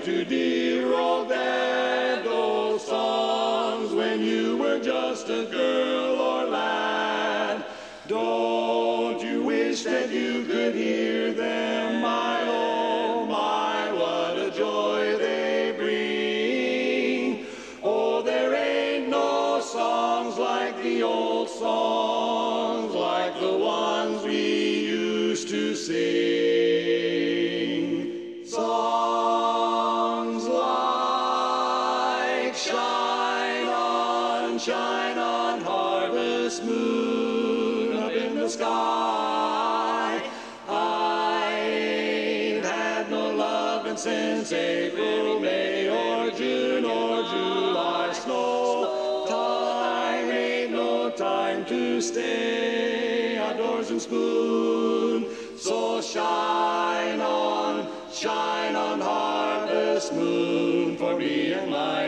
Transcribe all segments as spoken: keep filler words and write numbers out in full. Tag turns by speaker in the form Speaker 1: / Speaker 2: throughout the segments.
Speaker 1: to dear old dad those songs when you were just a girl or lad. Don't you wish that you could hear them, my oh my, what a joy they bring. Oh, there ain't no songs like the old songs, like the ones we used to sing. Songs like Shine On, Shine On, Harvest Moon up in the sky. I ain't had no lovin' since April, May, or June, or July snow. Time ain't no time to stay outdoors and spoon. So shine on, shine on, harvest moon, for me and my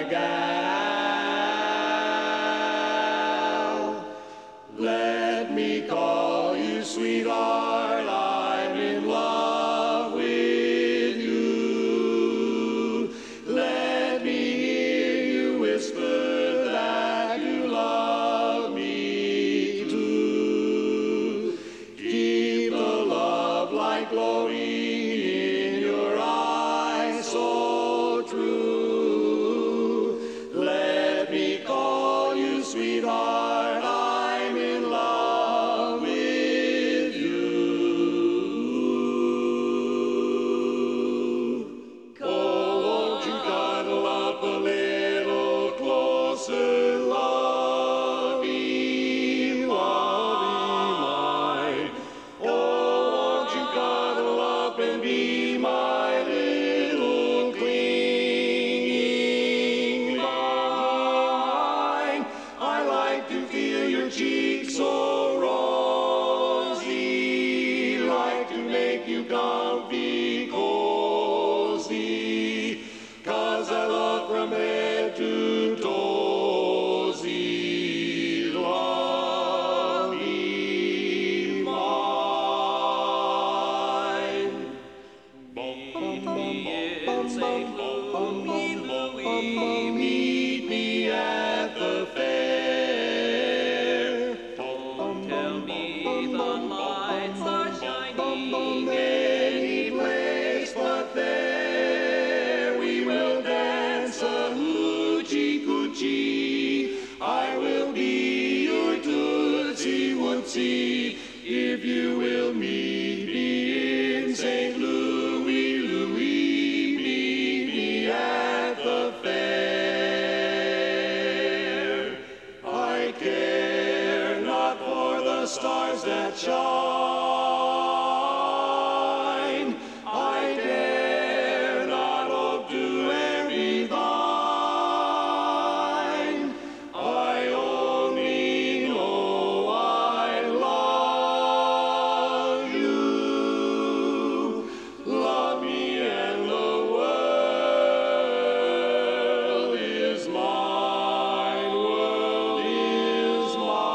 Speaker 1: gal. Let me call you sweetheart, I'm in love with you. Let me hear you whisper that you love me too. Keep the love light glowing in your eyes so true. Let me call you sweetheart, I'm in love with you. Oh, won't you cuddle up a little closer, lovey, lovey mine. Oh, won't you cuddle up and be my little clinging vine? I like to feel your cheeks so rosy, like to make you comfy, cozy, 'cause I love from head to toesy, lovey mine. In Saint Louis, Louis, meet me at the fair. Tell me the lights are shining any place but there. We will dance a hoochie coochie. I will be your tootsie wootsie if you will meet me in Saint Louis, Louis, meet me at the fair. I care not for the stars that shine. I dare not hope to envy thine. I only know I love you. Love me and the world is mine, world is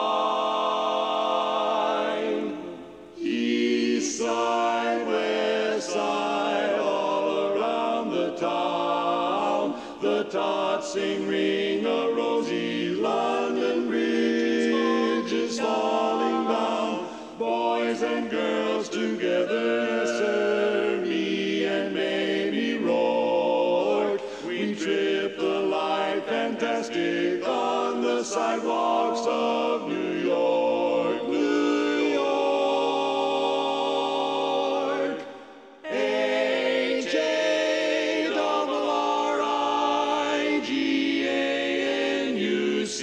Speaker 1: mine. East side, west side, all around the town, the tots sing ring a rosy, London Bridge is falling down. Boys and girls together, sir, me and Mamie Rourke, we trip the light fantastic on the sidewalks of New York, New York. H A double R I G A N U C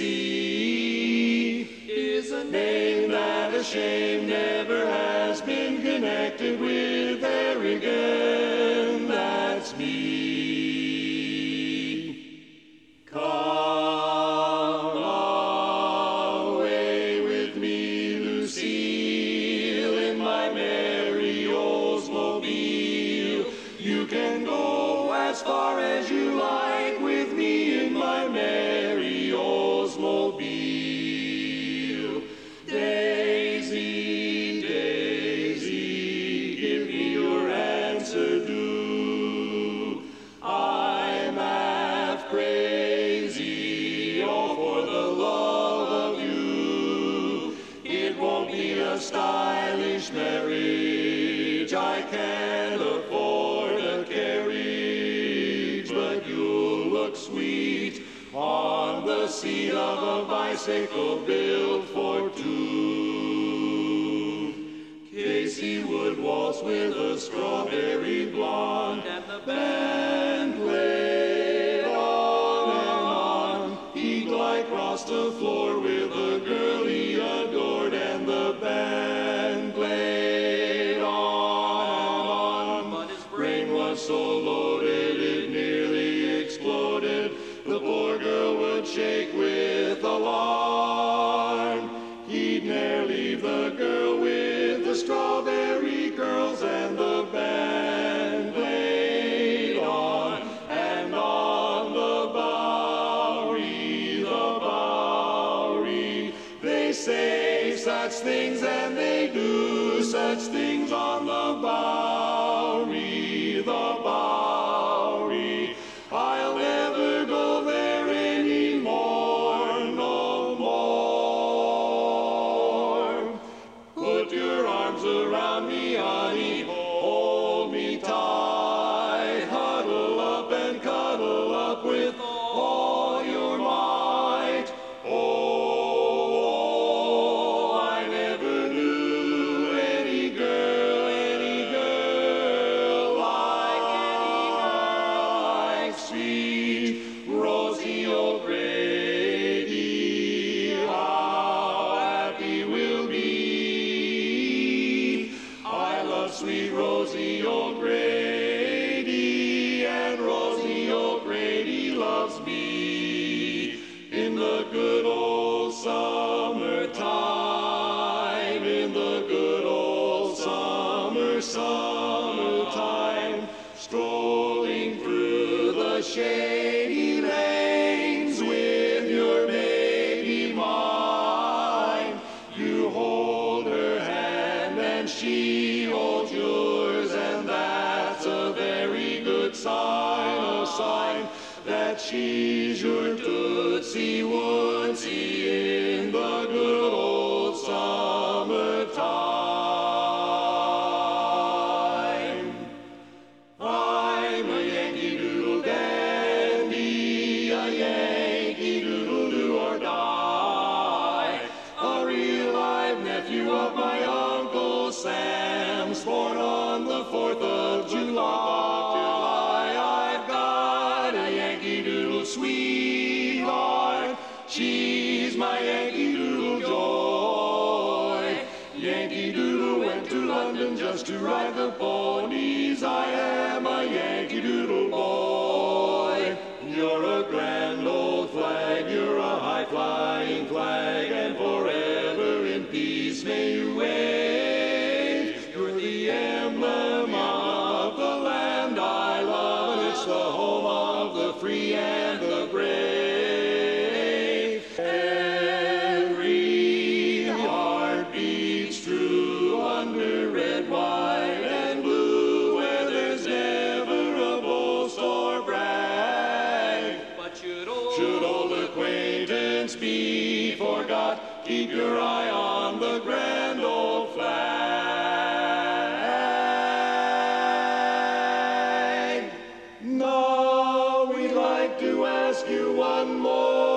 Speaker 1: is a name that a shame never has been connected with Harrigan. That's me. Come away with me, Lucille, in my merry Oldsmobile. You can go as far as you like with me in my merry Oldsmobile. Daisy, Daisy, give me all for the love of you. It won't be a stylish marriage, I can't afford a carriage, but you'll look sweet on the seat of a bicycle built for two. Casey would waltz with a strawberry blonde, and the band played on and on. He'd glide across the floor with a girl he adored, and the band played on and on. But his brain was so loaded it nearly exploded. The poor girl would shake with alarm. He'd ne'er leave the girl with the strawberry curls, and the band played on and on. The Bowery, the Bowery. They say such things and they do such things on the Bowery, the Bowery. I'll never go there anymore, no more. Put your arms around me, honey, hold me tight. Huddle up and cuddle up with all your might. Oh, I never knew any girl, any girl like any girl like sweet Rosie O'Grady. How happy we'll be. I love sweet Rosie O'Grady, and Rosie O'Grady loves me. In the good old summertime, in the good old summer, summertime, strolling through the shady lanes with your baby mine. You hold her hand and she holds yours, and that's a very good sign, a sign that she's your Tootsie Woodsie in the good old summertime. I'm a Yankee Doodle dandy, a Yankee Doodle do or die, a real live nephew of my Uncle Sam's, born on the fourth of July. I've got a Yankee Doodle sweetheart, she's my Yankee Doodle joy. Yankee Doodle went to London just to ride the ponies. I am a Yankee Doodle boy. You're a grand old flag, you're a high-flying flag, and forever in peace may you wave. You're the emblem of the land I love, and it's the home of the free and the brave. Every heart beats true under red, white, and blue, where there's never a boast or brag. But should old, should old acquaintance be forgot, keep your eye on the grand old flag. Now we'd like to ask you one more